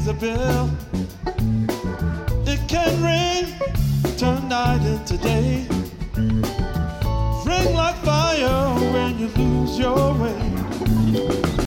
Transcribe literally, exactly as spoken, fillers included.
pays the bill. It can rain, turn night into day.